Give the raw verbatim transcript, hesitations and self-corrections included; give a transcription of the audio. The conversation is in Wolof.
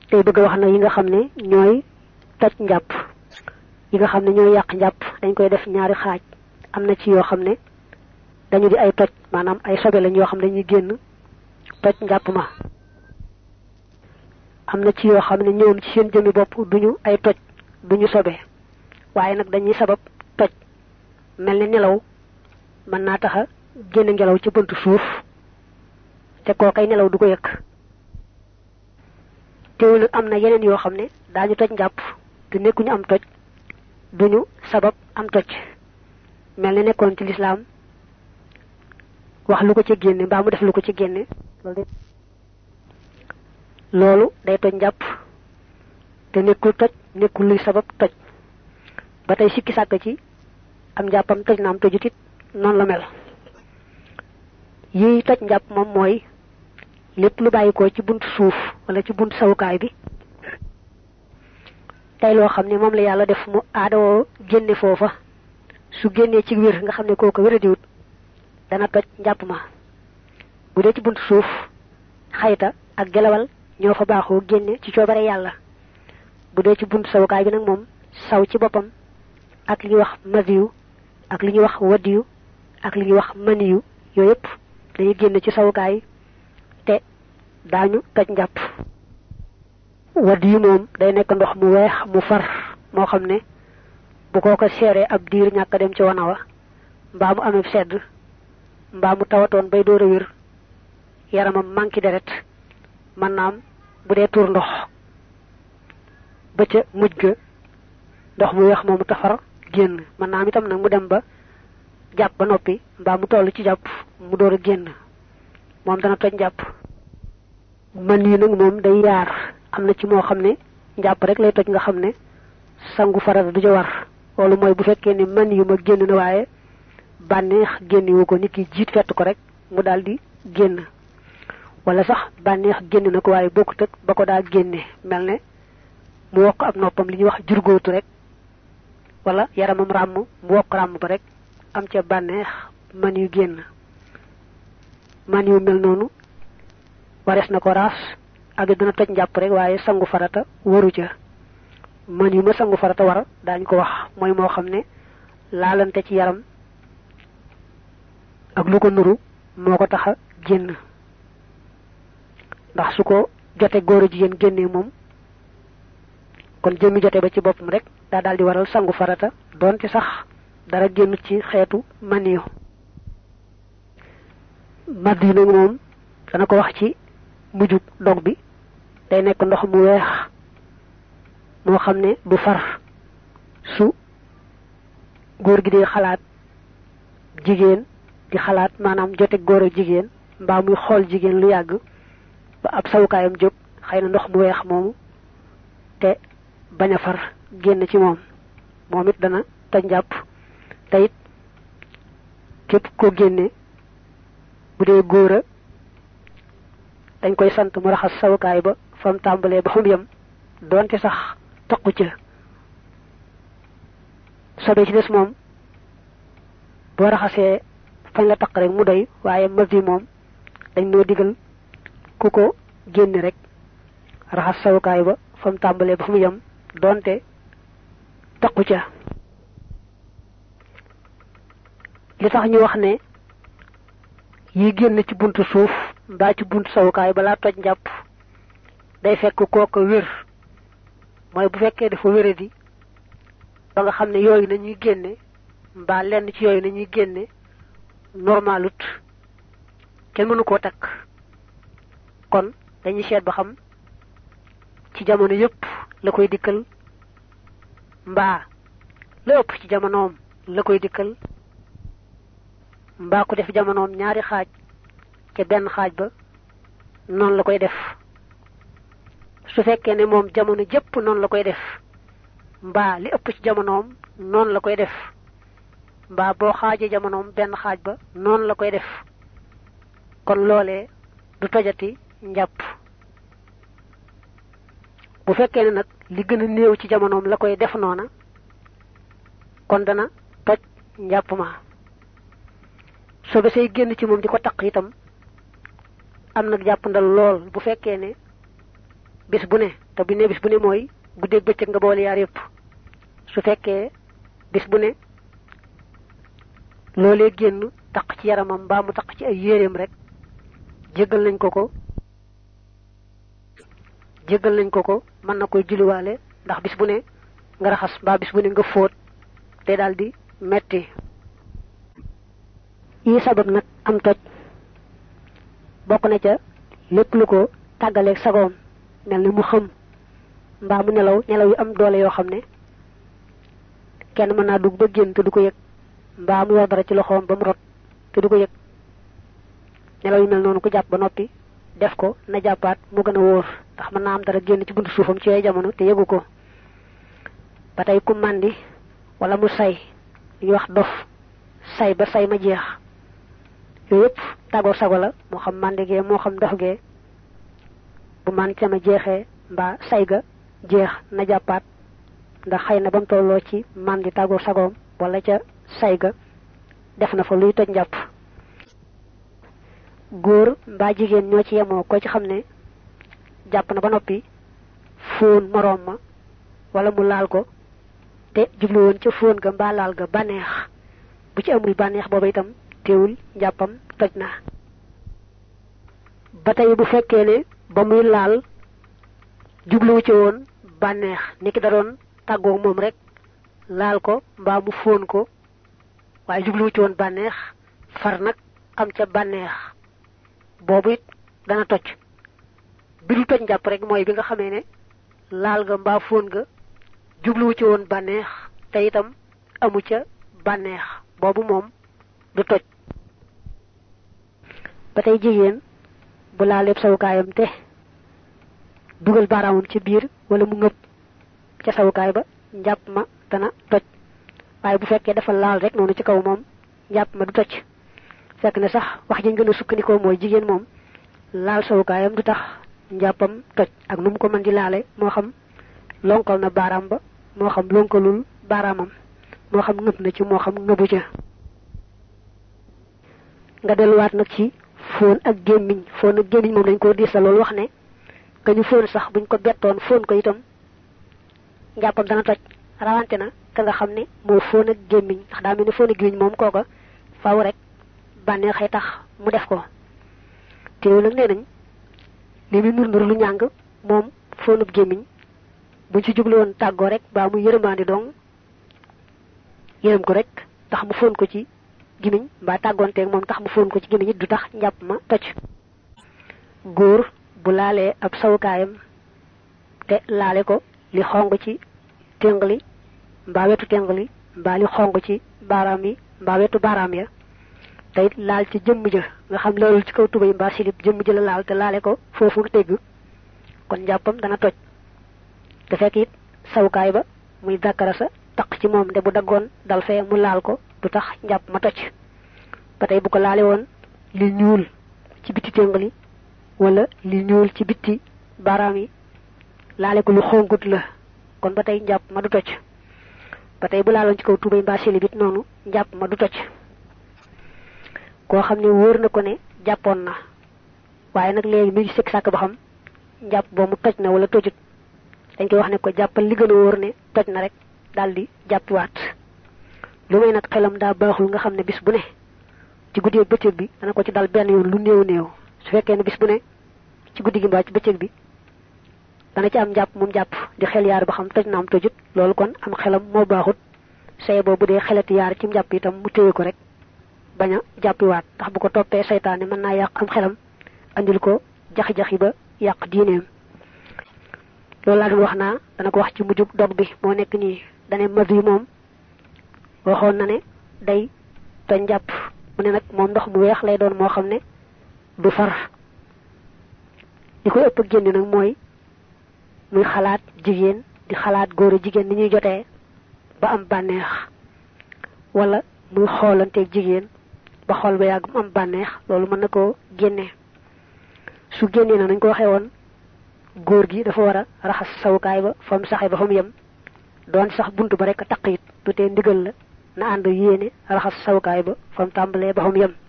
tay bëgg wax na yi nga xamne ñoy toj njàpp yi nga xamne ñoy yaq njàpp dañ koy def ñaari xaaj amna ci yo xamne dañu di ay toj manam ay sobe lañ yo xamne dañuy genn toj njàpp ma amna ci yo xamne ñoom ci seen jëmi bop duñu ay toj duñu sobe waye nak dañuy sabab toj melni nelaw man na taxa genn ngelaw ci buntu suuf te ko kay nelaw du ko yek teewul amna yeneen yo xamne dañu toj njàpp te nekku ñu am toj duñu sabab am toj melni nekkon ci l'islam wax lu ko ci genn ba mu def lu ko ci genn lolu day toj njàpp te nekkul toj nekkul luy sabab toj ba tay sikki sàkk ci am njàppam toj na am tojutit non la mel yi toj njàpp mom moy lepp lu bayiko ci buntu suuf wala ci buntu sawukaay bi tay lo xamne mom la yalla def mu aado genné fofa su genné ci wër nga xamne koko wëradiwut dana toj njàpp ma bu dé ci buntu suuf xayta ak gelawal ñoo fa baaxoo genné ci coobare yalla bu dé ci buntu sawukaay bi nak mom saw ci bopam ak li wax maziyu ak li wax wadiyu ak li wax maniyu yoyep dañuy genn ci sawukaay te dañu toj njàpp wadiyu mom day nek ndox mu weex mu far mo xamne bu ko ko séré ab diir ñaka dem ci wanawa mba mu amé sedd mba mu tawaton bay doora wër yaramam manki deret manam bu dé tour ndox ba ca mujj ndox mu weex momu tafar genn manam itam nak mu dem ba japp ba nopi mba mu tollu ci japp mu doora genn mom dana toj japp man yi nak mom day yar amna ci mo xamne japp rek lay toj nga xamne sangu farata du ci war lolu moy bu fekke ni man yu ma genn na waye banex genn wu ko niki jitt fett ko rek mu daldi genn wala sax banex genn na ko waye bokut ak bako da genné melne mu wok ab noppam li ñu wax jurgootu rek wala yaramam ram mu wok ram ba rek am ci banex man yu genn man yu mel nonu wares na ko ras ak dina toj japp rek waye sangu farata waru ca man yu ma sangu farata war dañ ko wax moy mo xamne laalante ci yaram ak lu ko nuru moko taxa genn ndax suko jote goor jigen genné mom kon jëmi jote ba ci bopum rek da daldi waral sangu farata donte sax dara genn ci xéetu maniyo madina mom dana ko wax ci mujuk dog bi day nek ndox mu weex mo xamne du far su goor gi di xalaat jigen di xalaat manam jote goor ak jigen mba muy xol jigen lu yag ba ab sawukayam jog xeyna ndox mu weex mom te baña far genn ci mom momit dana ta japp tayit kep ko genné budé goora dañ koy sant mu raxas sawukay ba fam tambalé ba fam yam donte sax takku ci sobe ci dess mom bo raxasé fañ la tak rek mu doy waye mazi mom dañ no digal kuko genn rek raxas sawukay ba fam tambalé ba fam yam donte takku ci li tax ñu wax ne yi genn ci buntu suuf ba ci buntu sawukay bala toj njàpp day fekk koko wër moy bu fekkee dafa wëredi ba nga xamne yoy nañuy genné mba lenn ci yoy nañuy genné normalut kenn mënu ko tak kon dañuy xéet ba xam ci jamono yépp la koy dikkal mba lepp ci jamonoom la koy dikkal mba ko def jamonoom ñaari xaaj ci ben xaaj ba non la koy def su fekkee ne mom jamono jëpp non la koy def mba li ëpp ci jamonoom non la koy def mba bo xaaje jamonoom ben xaaj ba non la koy def kon lolé du tojati njàpp bu fekkee ne nag li gën a néew ci jamonoom la koy def noona kon dana toj njàpp ma so ba sey génn ci moom di ko taq itam am nag jàpp ndal lool bu fekkee ne bis bu ne te bu ne bis bu ne mooy guddeeg bëccëg nga boole yaar yépp su fekkee bis bu ne loolee génn taq ci yaramam mbaa mu taq ci ay yéreem rek jéggal nañ ko ko jéggal nañ ko ko mën na koy julliwaale ndax bis bu ne nga raxas mbaa bis bu ne nga fóot te daldi metti yi sabab nag am toj bokk na ca lépp lu ko tàggaleeg sagoom mel ni mu xëm mbaa mu nelaw nelaw yu am doole yoo xam ne kenn mën naa dugg ba génn te du ko yëg mbaa mu yor dara ci loxoom ba mu rot te du ko yëg nelaw yu mel noonu ku jàpp ba noppi def ko na jàppaat mu gën a wóor ndax mën naa am dara génn ci buntu suufam ci yooyu jamono te yëgu ko ba tey ku màndi wala mu say li ñuy wax dof say ba say ma jeex yooyu yëpp tàggoo sago la moo xam màndi gee moo xam dof gee bu man ca ma jeexee mbaa say ga jeex na jàppaat ndax xëy na ba mu tolloo ci màndi tàggoo sagoom wala ca say ga def na fa luy toj njàpp góor mbaa jigéen ñoo ci yemoo ko ci xam ne jàpp na ba noppi fóon moroom ma wala mu laal ko te jublu woon ca fóon ga mbaa laal ga bànneex bu ci amul bànneex booba itam teewul njàppam toj na ba tey bu fekkee ne ba muy laal jubluwu ci woon bànneex ni ki da doon tàggoo moom rek laal ko mbaa mu fóon ko waaye jubluwu ci woon bànneex far nag am ca bànneex boobu it dana toj bi du toj njàpp rek mooy bi nga xamee ne laal nga mbaa fóon nga jubluwu ci woon bànneex te itam amu ca bànneex boobu moom du toj ba tey jigéen bu laaleeb sawukaayam te dugal baaraamam ci biir wala mu ngëb ca sawukaay ba njàpp ma dana toj waaye bu fekkee dafa laal rek noonu ci kaw moom njàpp ma du toj fekk ne sax wax ji gën a sukkandikoo mooy jigéen moom laal sawukaayam du tax njàppam toj ak nu mu ko mën di laale moo xam lonkal na baaraam ba moo xam lonkalul baaraamam moo xam ngëb na ci moo xam ngëbu ca nga delluwaat nag ci fóon ak gémmiñ fóon ak gémmiñ moom lañ ko diisa loolu wax ne ka ñu fóon sax buñ ko bettoon fóon ko itam njàppam dana toj rawante na ka nga xam ne moo fóon ak gémmiñ ndax daa mel ni fóon ak gémmiñ moom kooka faw rek bànneexay tax mu def ko teew nag nee nañ li muy nur nur lu ñàng moom fóonub gémmiñ buñ ci jublu woon tàggoo rek baa mu yërëmaandi dong yërëm ko rek tax mu fóon ko ci gémmiñ mbaa tàggoonteeg moom tax mu fóon ko ci gémmiñ it du tax njàpp ma toj góor bu laalee ab sawukaayam te laale ko li xong ci téng li mbaa wetu téng li mbaa li xong ci baaraam yi mbaa wetu baaraam ya te it laal ci jëmm ja nga xam loolu ci kaw tubay mbaa silib jëmm ja la laal te laale ko foofu nga tégg kon njàppam dana toj te fekk it sawukaay ba muy dàkkara sa taq ci moom de bu daggoon dal fee mu laal ko du tax njàpp ma toj ba tey bu ko laale woon li ñuul ci bitti téng li wala li ñuul ci bitti baaraam yi laale ko lu xongut la kon ba tey njàpp ma du toj ba tey bu laaloon ci kaw tubay mbaa silib it noonu njàpp ma du toj koo xam ne wóor na ko ne jàppoon na waaye nag léegi mi ngi sikk sàkk ba xam njàpp boobu toj na wala tojut dañ koy wax ne ko jàppal li gën a wóor ne toj na rek daldi jàppiwaat lu may nag xelam daa baaxul nga xam ne bis bu ne ci guddi ak bëccëg bi dana ko ci dal benn yoon lu néew néew su fekkee ne bis bu ne ci guddi gi mbaa ci bëccëg bi dana ci am njàpp moom jàpp di xel yaar ba xam toj na am tojut loolu kon am xelam moo baaxut say boobu dee xelati yaar ci njàpp itam mu téye ko rek bañ a jàppiwaat ndax bu ko toppee seytaane mën naa yàq am xelam andil ko jaxi-jaxi ba yàq diineem loolu laa doon wax naa dana ko wax ci mujjub dog bi moo nekk nii dane mad yi moom waxoon na ne day toj njàpp mu ne nag moom ndox mu weex lay doon moo xam ne du far li koy ëpp ak génn nag mooy muy xalaat jigéen di xalaat góor a jigéen ni ñuy jotee ba am bànneex wala muy xoolanteeg jigéen ba xool ba yàgg mu am bànneex loolu mën na koo génnee su génnee na nañ ko waxee woon góor gi dafa war a raxas sawukaay ba fa mu saxee ba fa mu yem doon sax bunt ba rek taq it du tee ndigal la na ànd yéene raxas sawukaay ba fa mu tàmbalee ba fa mu yem